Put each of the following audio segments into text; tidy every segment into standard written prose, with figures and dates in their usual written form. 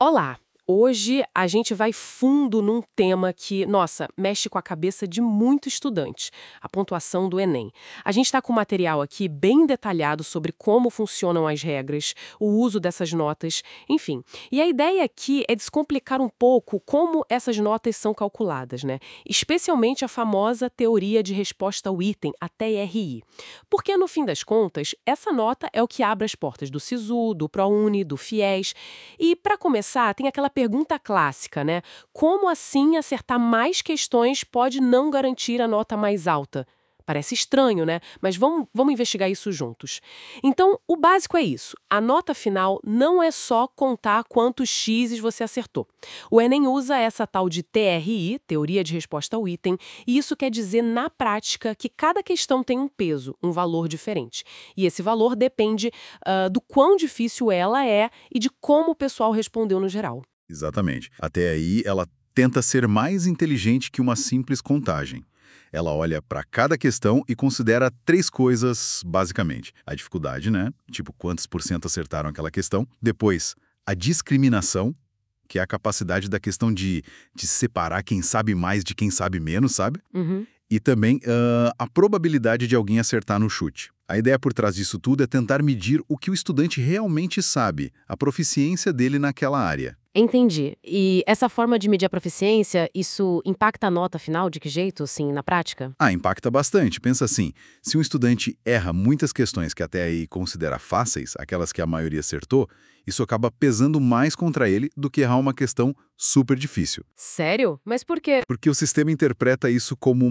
Olá! Hoje a gente vai fundo num tema que, nossa, mexe com a cabeça de muito estudante, a pontuação do Enem. A gente está com um material aqui bem detalhado sobre como funcionam as regras, o uso dessas notas, enfim. E a ideia aqui é descomplicar um pouco como essas notas são calculadas, né? Especialmente a famosa teoria de resposta ao item, a TRI. Porque, no fim das contas, essa nota é o que abre as portas do SISU, do ProUni, do FIES. E, para começar, tem aquela pergunta clássica, né? Como assim acertar mais questões pode não garantir a nota mais alta? Parece estranho, né? Mas vamos investigar isso juntos. Então, o básico é isso. A nota final não é só contar quantos x's você acertou. O Enem usa essa tal de TRI, Teoria de Resposta ao Item, e isso quer dizer, na prática, que cada questão tem um peso, um valor diferente. E esse valor depende do quão difícil ela é e de como o pessoal respondeu no geral. Exatamente. Até aí, ela tenta ser mais inteligente que uma simples contagem. Ela olha para cada questão e considera três coisas, basicamente. A dificuldade, né? Tipo, quantos por cento acertaram aquela questão. Depois, a discriminação, que é a capacidade da questão de separar quem sabe mais de quem sabe menos, sabe? Uhum. E também a probabilidade de alguém acertar no chute. A ideia por trás disso tudo é tentar medir o que o estudante realmente sabe, a proficiência dele naquela área. Entendi. E essa forma de medir a proficiência, isso impacta a nota final de que jeito, assim, na prática? Impacta bastante. Pensa assim, se um estudante erra muitas questões que até aí considera fáceis, aquelas que a maioria acertou, isso acaba pesando mais contra ele do que errar uma questão super difícil. Sério? Mas por quê? Porque o sistema interpreta isso como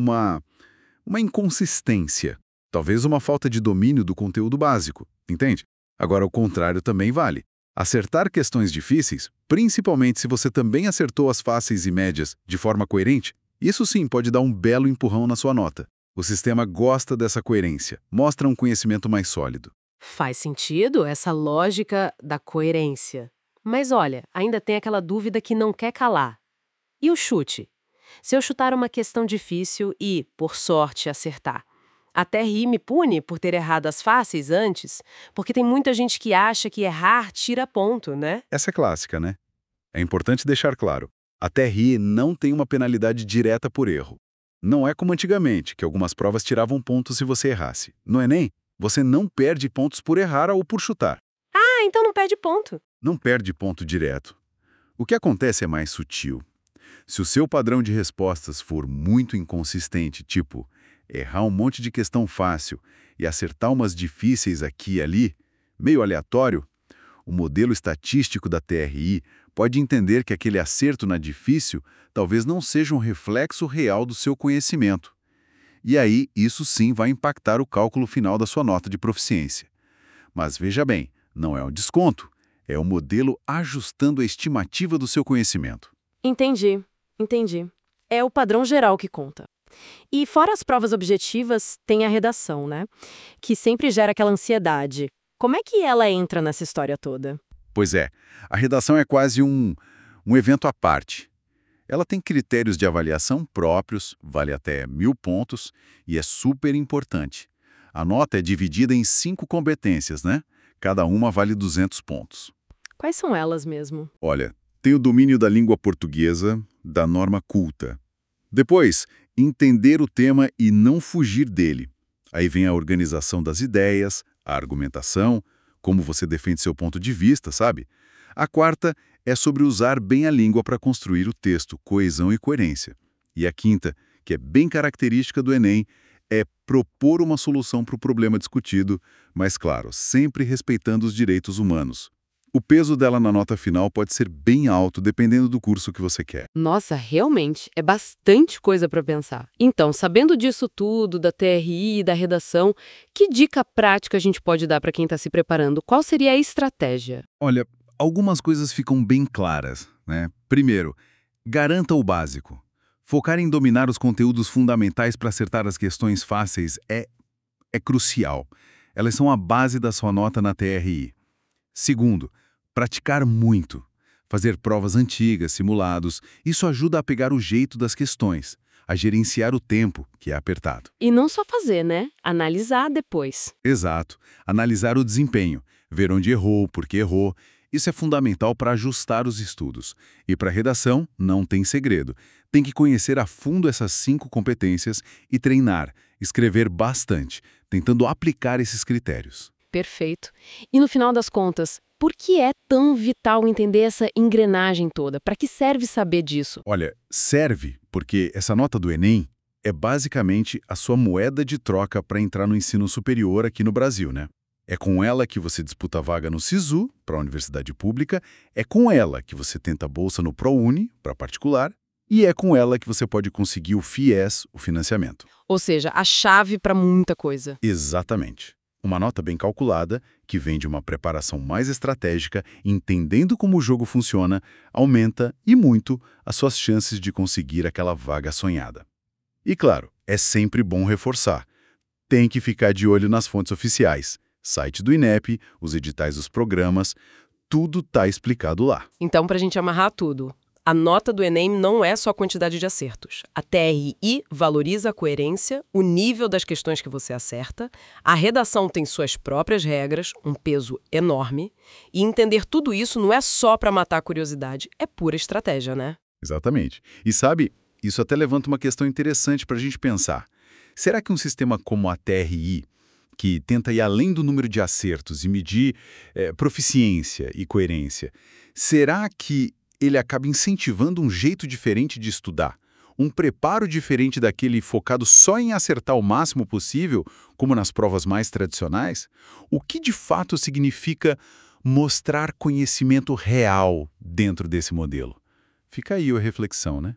uma inconsistência. Talvez uma falta de domínio do conteúdo básico, entende? Agora, o contrário também vale. Acertar questões difíceis, principalmente se você também acertou as fáceis e médias de forma coerente, isso sim pode dar um belo empurrão na sua nota. O sistema gosta dessa coerência, mostra um conhecimento mais sólido. Faz sentido essa lógica da coerência. Mas olha, ainda tem aquela dúvida que não quer calar. E o chute? Se eu chutar uma questão difícil e, por sorte, acertar, até ri me pune por ter errado as fáceis antes, porque tem muita gente que acha que errar tira ponto, né? Essa é clássica, né? É importante deixar claro, a TRI não tem uma penalidade direta por erro. Não é como antigamente, que algumas provas tiravam pontos se você errasse. No Enem, você não perde pontos por errar ou por chutar. Ah, então não perde ponto. Não perde ponto direto. O que acontece é mais sutil. Se o seu padrão de respostas for muito inconsistente, tipo errar um monte de questão fácil e acertar umas difíceis aqui e ali, meio aleatório, o modelo estatístico da TRI pode entender que aquele acerto na difícil talvez não seja um reflexo real do seu conhecimento. E aí, isso sim vai impactar o cálculo final da sua nota de proficiência. Mas veja bem, não é um desconto, é o modelo ajustando a estimativa do seu conhecimento. Entendi, entendi. É o padrão geral que conta. E fora as provas objetivas, tem a redação, né? Que sempre gera aquela ansiedade. Como é que ela entra nessa história toda? Pois é, a redação é quase um evento à parte. Ela tem critérios de avaliação próprios, vale até 1.000 pontos, e é super importante. A nota é dividida em 5 competências, né? Cada uma vale 200 pontos. Quais são elas mesmo? Olha, tem o domínio da língua portuguesa, da norma culta. Depois, entender o tema e não fugir dele. Aí vem a organização das ideias, a argumentação, como você defende seu ponto de vista, sabe? A quarta é sobre usar bem a língua para construir o texto, coesão e coerência. E a quinta, que é bem característica do Enem, é propor uma solução para o problema discutido, mas, claro, sempre respeitando os direitos humanos. O peso dela na nota final pode ser bem alto, dependendo do curso que você quer. Nossa, realmente, é bastante coisa para pensar. Então, sabendo disso tudo, da TRI e da redação, que dica prática a gente pode dar para quem está se preparando? Qual seria a estratégia? Olha, algumas coisas ficam bem claras, né? Primeiro, garanta o básico. Focar em dominar os conteúdos fundamentais para acertar as questões fáceis é crucial. Elas são a base da sua nota na TRI. Segundo, praticar muito. Fazer provas antigas, simulados, isso ajuda a pegar o jeito das questões, a gerenciar o tempo, que é apertado. E não só fazer, né? Analisar depois. Exato. Analisar o desempenho, ver onde errou, por que errou, Isso é fundamental para ajustar os estudos. E para redação, não tem segredo. Tem que conhecer a fundo essas 5 competências e treinar, escrever bastante, tentando aplicar esses critérios. Perfeito. E no final das contas, por que é tão vital entender essa engrenagem toda? Para que serve saber disso? Olha, serve porque essa nota do Enem é basicamente a sua moeda de troca para entrar no ensino superior aqui no Brasil, né? É com ela que você disputa a vaga no SISU, para a universidade pública, é com ela que você tenta a bolsa no ProUni, para particular, e é com ela que você pode conseguir o FIES, o financiamento. Ou seja, a chave para muita coisa. Exatamente. Uma nota bem calculada, que vem de uma preparação mais estratégica, entendendo como o jogo funciona, aumenta, e muito, as suas chances de conseguir aquela vaga sonhada. E claro, é sempre bom reforçar. Tem que ficar de olho nas fontes oficiais. Site do INEP, os editais dos programas, tudo está explicado lá. Então, para a gente amarrar tudo, a nota do Enem não é só a quantidade de acertos. A TRI valoriza a coerência, o nível das questões que você acerta, a redação tem suas próprias regras, um peso enorme, e entender tudo isso não é só para matar a curiosidade, é pura estratégia, né? Exatamente. E sabe, isso até levanta uma questão interessante para a gente pensar. Será que um sistema como a TRI, que tenta ir além do número de acertos e medir proficiência e coerência, será que ele acaba incentivando um jeito diferente de estudar? Um preparo diferente daquele focado só em acertar o máximo possível, como nas provas mais tradicionais? O que de fato significa mostrar conhecimento real dentro desse modelo? Fica aí a reflexão, né?